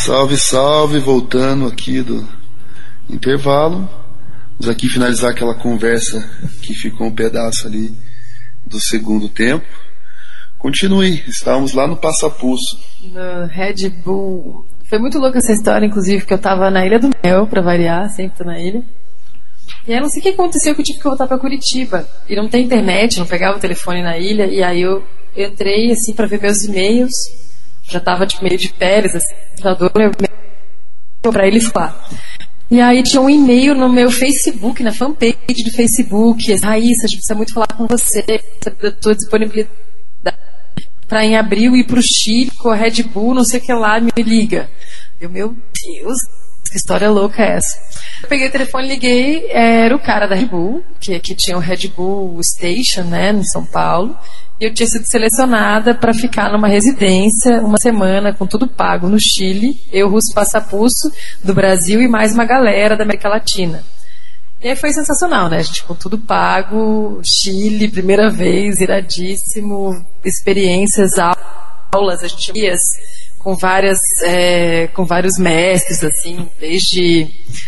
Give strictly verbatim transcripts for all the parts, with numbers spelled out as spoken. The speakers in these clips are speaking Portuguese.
Salve, salve, voltando aqui do intervalo. Vamos aqui finalizar aquela conversa que ficou um pedaço ali do segundo tempo. Continue, estávamos lá no Passapulso. No Red Bull. Foi muito louca essa história, inclusive, que eu tava na Ilha do Mel, pra variar, sempre tô na ilha. E aí não sei o que aconteceu, que eu tive que voltar pra Curitiba. E não tem internet, não pegava o telefone na ilha. E aí eu entrei, assim, pra ver meus e-mails. Já tava, tipo, meio de férias, assim, pra eles lá. E aí tinha um e-mail no meu Facebook, na fanpage do Facebook. Raíssa, a gente precisa muito falar com você. Eu tô disponibilidade pra em abril ir pro Chile com a Red Bull, não sei o que lá, me liga. Eu, meu Deus, que história louca é essa? Eu peguei o telefone, liguei, era o cara da Red Bull, que, que tinha o Red Bull Station, né, em São Paulo. E eu tinha sido selecionada para ficar numa residência uma semana com tudo pago no Chile, eu, Russo Passapulso, do Brasil e mais uma galera da América Latina. E aí foi sensacional, né? A gente com tudo pago, Chile, primeira vez, iradíssimo, experiências, aulas, a gente ia com várias, é, com vários mestres, assim, desde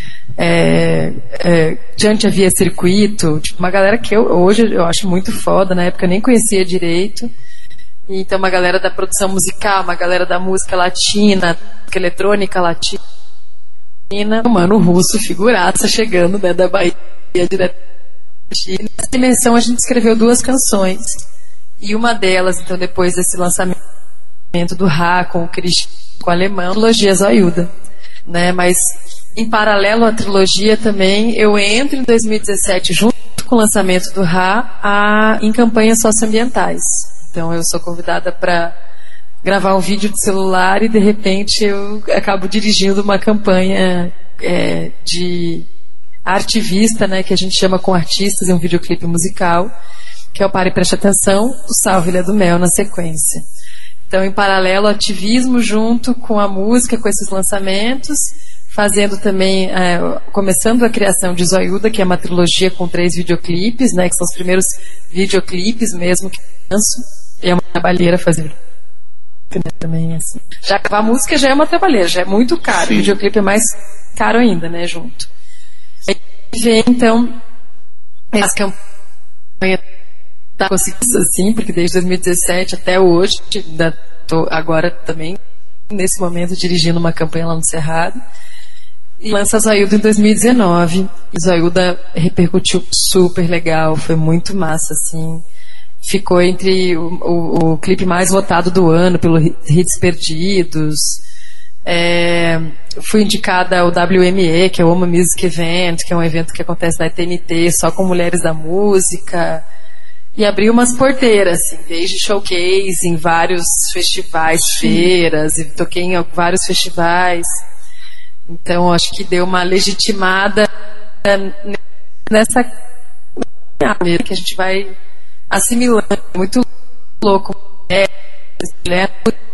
É, é, Diante Havia Circuito, tipo, uma galera que eu, hoje eu acho muito foda, na época eu nem conhecia direito. E, então uma galera da produção musical, uma galera da música latina, eletrônica latina, mano, russo, figuraça, chegando, né, da Bahia direto da Chile. Nessa dimensão a gente escreveu duas canções, e uma delas, então, depois desse lançamento do Rá com o Cristian, com o alemão, trilogia Zoiuda, né, mas em paralelo à trilogia também, eu entro em dois mil e dezessete, junto com o lançamento do Rá, a, em campanhas socioambientais. Então eu sou convidada para gravar um vídeo de celular e de repente eu acabo dirigindo uma campanha é, de artivista, né, que a gente chama com artistas, é um videoclipe musical, que é o Pare e Preste Atenção, o Salve Ilha do Mel na sequência. Então, em paralelo, ativismo junto com a música, com esses lançamentos, fazendo também, é, começando a criação de Zoiuda, que é uma trilogia com três videoclipes, né, que são os primeiros videoclipes mesmo que eu lanço, e é uma trabalheira fazer também, assim. Já a música já é uma trabalheira, já é muito caro, Sim. O videoclipe é mais caro ainda, né, junto. E vem, então, as campanhas tá conseguindo assim, porque desde dois mil e dezessete até hoje, ainda tô agora também, nesse momento, dirigindo uma campanha lá no Cerrado. E lança Zoiuda em dois mil e dezenove. E Zoiuda repercutiu super legal, foi muito massa, assim. Ficou entre o, o, o clipe mais votado do ano, pelo Hits Perdidos. É, fui indicada ao W M E, que é o Woman Music Event, que é um evento que acontece na T N T, só com mulheres da música. E abri umas porteiras, assim, desde showcase em vários festivais, Sim. feiras, e toquei em vários festivais. Então, acho que deu uma legitimada nessa maneira que a gente vai assimilando. Muito louco. É, é,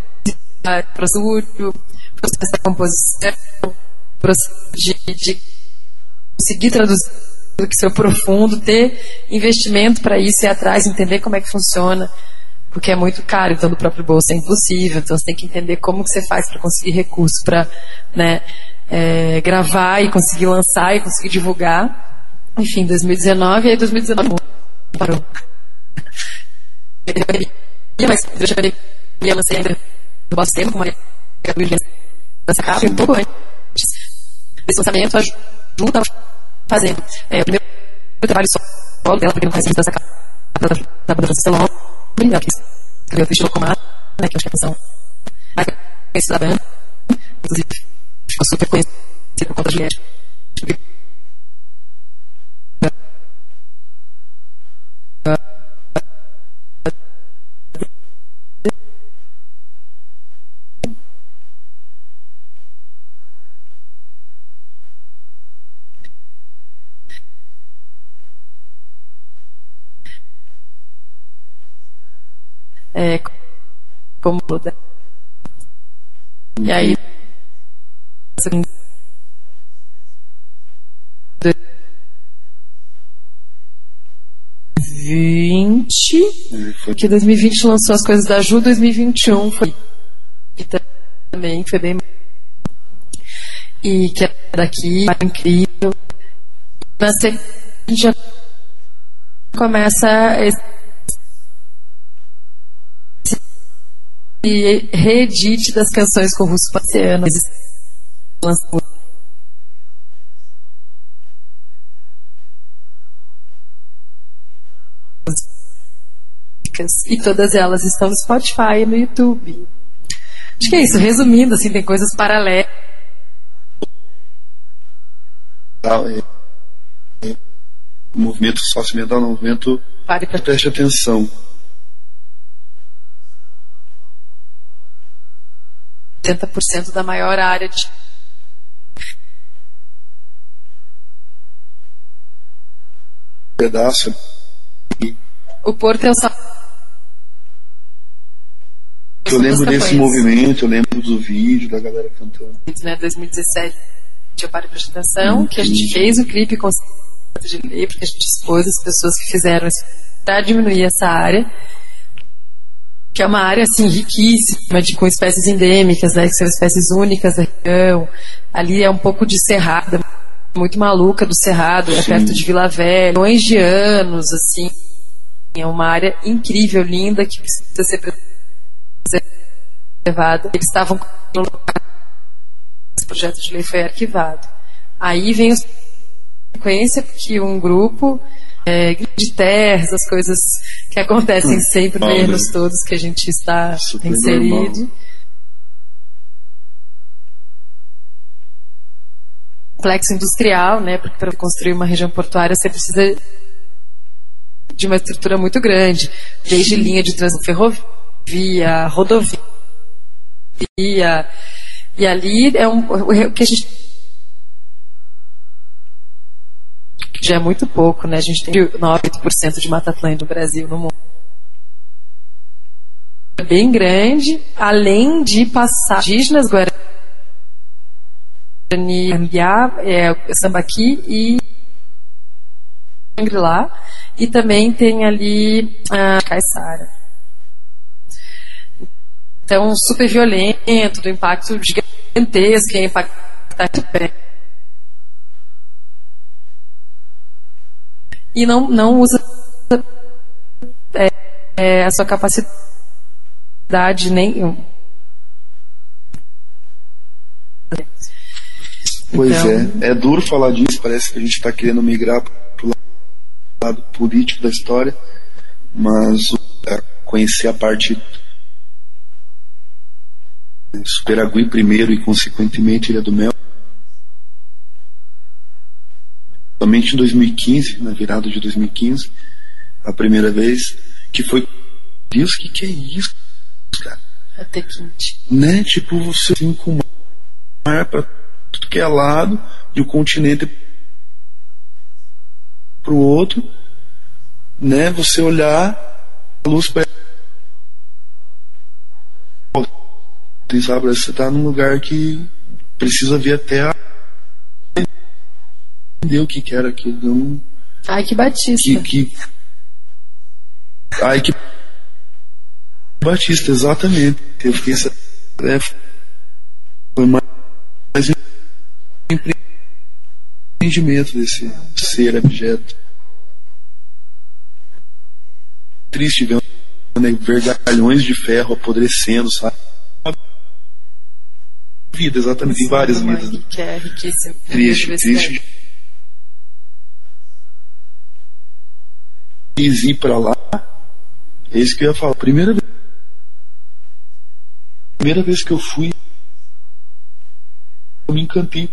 processo da composição, processo de, de conseguir traduzir tudo que seu profundo, ter investimento para isso, ir atrás, entender como é que funciona, porque é muito caro, então do próprio bolso é impossível, então você tem que entender como que você faz para conseguir recurso para, né, é, gravar e conseguir lançar e conseguir divulgar. Enfim, dois mil e dezenove, e aí dois mil e dezenove parou. Mas durante a pandemia eu lancei ainda no Boss Tempo, uma dessa capa, um pouco antes desse lançamento, a Ju estava fazendo é, o primeiro trabalho solo dela, porque não faz dessa capa da banda Francisca Lombre, ela que escreveu o Triste Locomar, né, que eu acho que é a canção mais conhecida da banda, inclusive ficou super conhecida por conta de Juliette. É, como e aí vinte que dois mil e vinte lançou as coisas da Ju, dois mil e vinte e um foi e também foi bem e que é daqui, é incrível. Na sequência começa esse reedite das canções com o Russo Passeano. E todas elas estão no Spotify e no YouTube. Acho que é isso, resumindo, assim, tem coisas paralelas. O movimento socioambiental é um movimento. Pare pra... Preste atenção. oitenta por cento da maior área de pedaço. O Porto é o sal... Eu lembro desse movimento, eu lembro do vídeo da galera cantando. Né, dois mil e dezessete, eu parei pra prestar atenção, hum, que a gente fez o clipe com de lei, porque a gente expôs as pessoas que fizeram isso para diminuir essa área, que é uma área assim riquíssima, de, com espécies endêmicas, né, que são espécies únicas da região. Ali é um pouco de cerrado, muito maluca do cerrado, é perto de Vila Velha, milhões de anos, assim. É uma área incrível, linda, que precisa ser preservada. Eles estavam no local, esse projeto de lei foi arquivado. Aí vem a sequência que um grupo é, de terras, as coisas que acontecem sempre nos terrenos todos que a gente está super inserido. Normal. Complexo industrial, né? Porque para construir uma região portuária você precisa de uma estrutura muito grande, desde linha de trânsito, ferrovia, rodovia, e ali é um, o que a gente já é muito pouco, né? A gente tem nove por cento de Mata Atlântica no Brasil, no mundo. É bem grande, além de passar indígenas, Guarani, Ambiá, é, Sambaqui e Shangri-La, e também tem ali a Caiçara. Então, super violento, do impacto gigantesco, que é impactar muito bem. E não, não usa é, é, a sua capacidade nem. Pois então... é, é duro falar disso, parece que a gente está querendo migrar para o lado político da história, mas é, conhecer a parte Superagui primeiro e consequentemente Ilha do Mel. Somente em dois mil e quinze, na virada de dois mil e quinze, a primeira vez, que foi, Deus, o que, que é isso, cara? Até quente. Né? Tipo, você assim, com mar para tudo que é lado, de um continente pro outro, né? Você olhar a luz para sabe, você tá num lugar que precisa ver até a entender o que que era aquilo. Não... Ai, que Batista. Que, que... Ai, que Batista, exatamente. Eu fiquei essa... é, foi mais empreendimento desse ser abjeto. Triste ver né, vergalhões de ferro apodrecendo, sabe? Vida, exatamente, sim, em várias vidas. Que é riquíssimo. Triste, triste. Quis ir pra lá, é isso que eu ia falar. Primeira vez, primeira vez que eu fui, eu me encantei.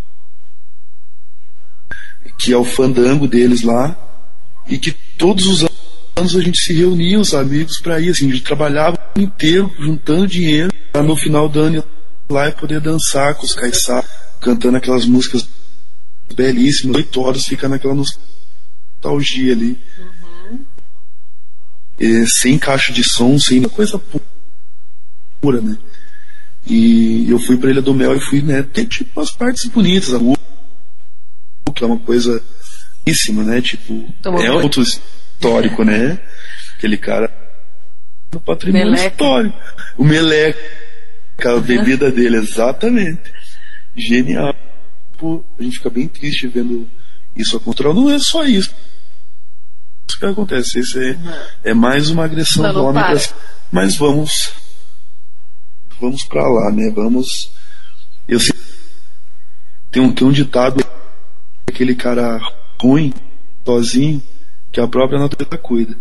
Que é o fandango deles lá, e que todos os anos a gente se reunia, os amigos, pra ir, assim, a gente trabalhava o ano inteiro, juntando dinheiro, pra no final do ano lá e poder dançar com os caiçara, cantando aquelas músicas belíssimas, oito horas fica naquela nostalgia ali. Uhum. E, sem caixa de som, sem coisa pura, né? E eu fui pra Ilha do Mel e fui, né, ter tipo umas partes bonitas, a rua, que é uma coisa belíssima, né? Tipo, Tomou é outro histórico, né? Aquele cara no patrimônio Meleca. Histórico. O Meleca. A bebida dele, exatamente. Genial. a gente fica bem triste vendo isso acontecer. Não é só isso que acontece, isso é, é mais uma agressão não, do não homem para. pra... Mas vamos vamos pra lá, né? Vamos. Eu sei, tem um, tem um ditado, aquele cara ruim, sozinho, que a própria natureza cuida.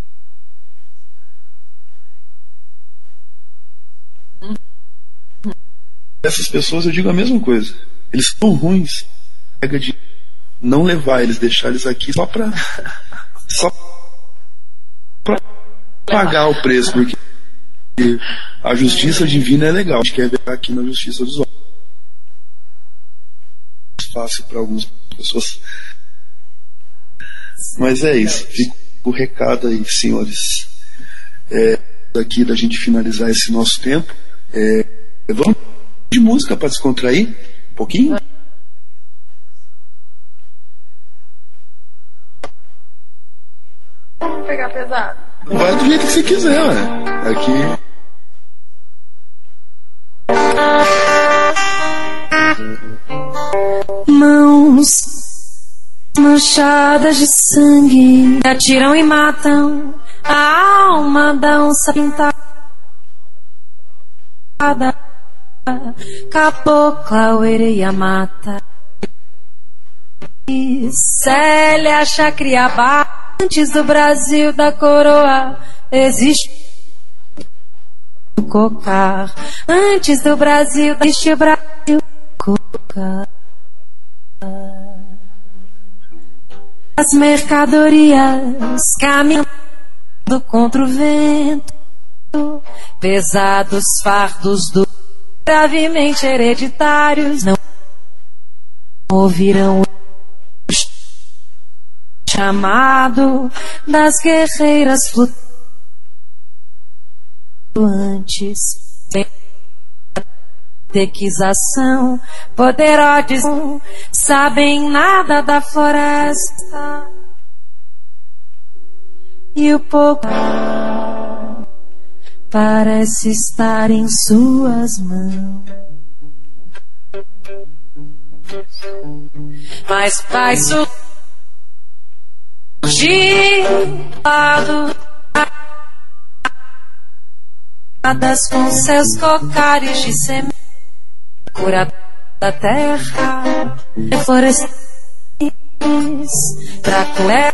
Essas pessoas, eu digo a mesma coisa. Eles são ruins. Pega de não levar eles, deixar eles aqui só pra só pra pagar o preço, porque a justiça divina é legal. A gente quer ver aqui na justiça dos homens. Fácil para algumas pessoas. Mas é isso. Fica o recado aí, senhores. É, daqui da gente finalizar esse nosso tempo. É, vamos de música para descontrair um pouquinho? Vamos pegar pesado. Vai do jeito que você quiser, ué. Aqui. Mãos manchadas de sangue atiram e matam a alma da onça pintada. Cabocla, Oereia mata. Célia Chacriabá. Antes do Brasil da coroa existe o cocar. Antes do Brasil existe o Brasil cocar. As mercadorias caminhando contra o vento, pesados fardos do gravemente hereditários não ouvirão o chamado das guerreiras flutuantes. Tequização, poderosos sabem nada da floresta e o pouco parece estar em suas mãos, mas vai surgir lado com seus cocares de semente. Cura da terra, reflorescentes, pra colher,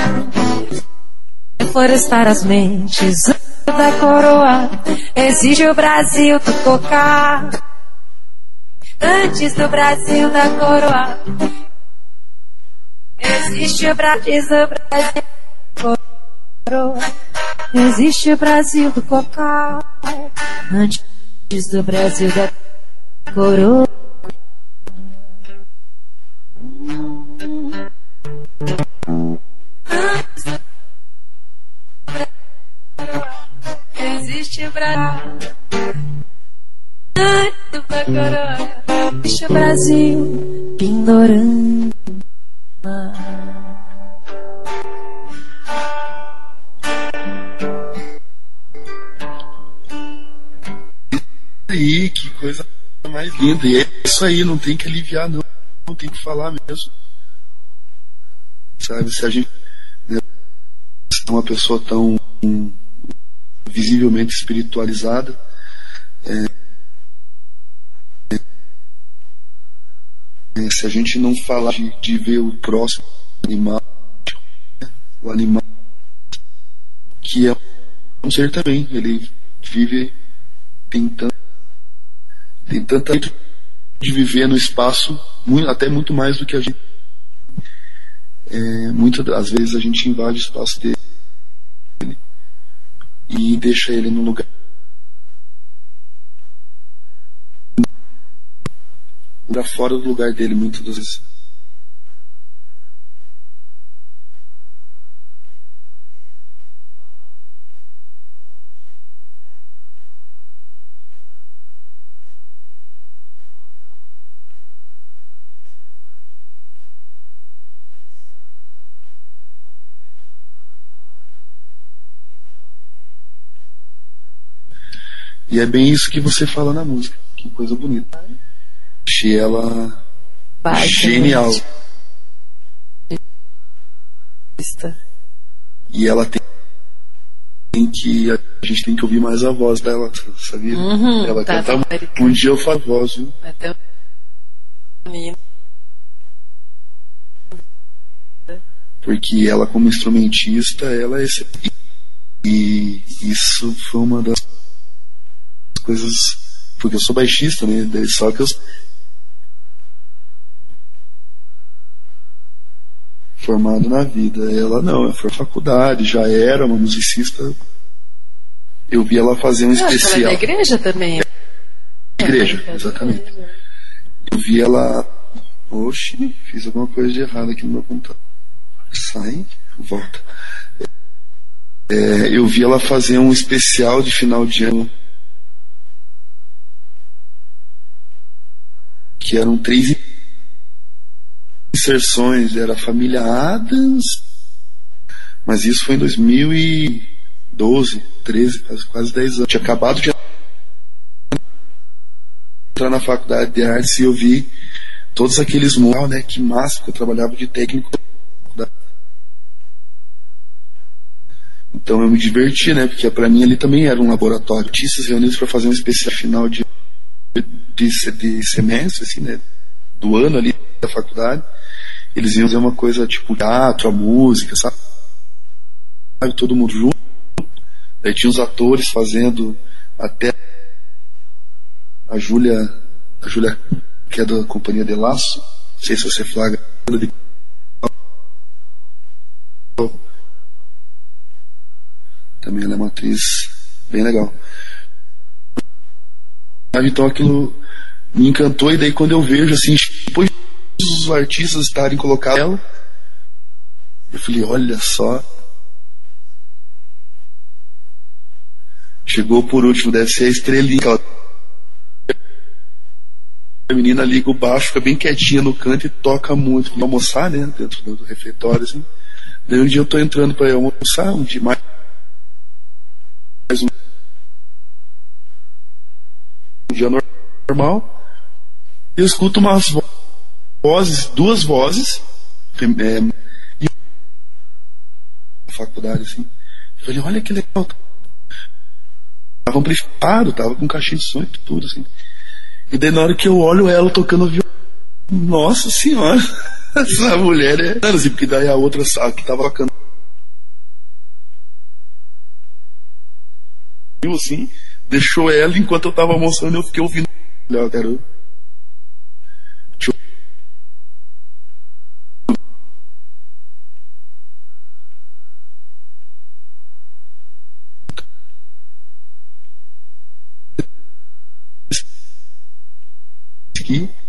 reflorestar as mentes da coroa. Exige o Brasil do cocar. Antes do Brasil da coroa, existe o Brasil do Brasil coroa. Existe o Brasil do cocar. Antes do Brasil da coroa. Existe o Brasil da coroa. Existe o Brasil Pindorama. Aí, que coisa mais linda. E é isso aí, não tem que aliviar, não. Não tem que falar mesmo. Sabe, se a gente, né, é uma pessoa tão um, visivelmente espiritualizada, é, é, se a gente não falar de, de ver o próximo animal, o animal que é um ser também, ele vive tentando tem tanta de viver no espaço, muito, até muito mais do que a gente. É, muitas às vezes a gente invade o espaço dele e deixa ele no lugar para fora do lugar dele, muitas das vezes. E é bem isso que você fala na música. Que coisa bonita. Se ela Baita, genial. E ela tem, tem que. A gente tem que ouvir mais a voz dela, sabia? Uhum, ela tá, canta. Tá, um dia eu faço voz, viu? Até porque ela, como instrumentista, ela é excelente. E isso foi uma das coisas. Porque eu sou baixista, né? Só que eu. Formado na vida. Ela não, ela foi à faculdade, já era uma musicista. Eu vi ela fazer um especial. Ela é da igreja também. Igreja, exatamente. Eu vi ela. Oxi, fiz alguma coisa de errado aqui no meu computador. Sai, volta. É, eu vi ela fazer um especial de final de ano. Que eram três inserções. Era a família Adams. Mas isso foi em dois mil e doze, treze, quase, quase dez anos. Tinha acabado de entrar na faculdade de artes e eu vi todos aqueles móveis, né? Que massa, porque eu trabalhava de técnico. Então eu me diverti, né? Porque pra mim ali também era um laboratório. Artistas reunidos para fazer um especial final de, de, de semestre, assim, né? Do ano ali da faculdade. Eles iam fazer uma coisa tipo teatro, a música, sabe? Todo mundo junto. Daí tinha os atores fazendo até a Júlia, a Júlia que é da Companhia de Laço. Não sei se você flagra. Também ela é uma atriz bem legal. Então aquilo me encantou, e daí quando eu vejo assim, depois os artistas estarem colocados ela, eu falei, olha só. Chegou por último, deve ser a estrelinha. A menina liga o baixo, fica bem quietinha no canto e toca muito. Pra almoçar, né? Dentro do refeitório, assim. Daí um dia eu tô entrando pra almoçar, um dia mais. mais um, um dia normal. Eu escuto umas vozes, duas vozes. É, e na faculdade, assim. Eu falei, olha que legal. Tava amplificado, tava com caixinha de som e tudo, assim. E daí na hora que eu olho ela tocando violão, nossa senhora, essa mulher é. Assim, porque daí a outra que tava tocando assim, deixou ela enquanto eu tava almoçando, eu fiquei ouvindo. Eu quero. Aqui,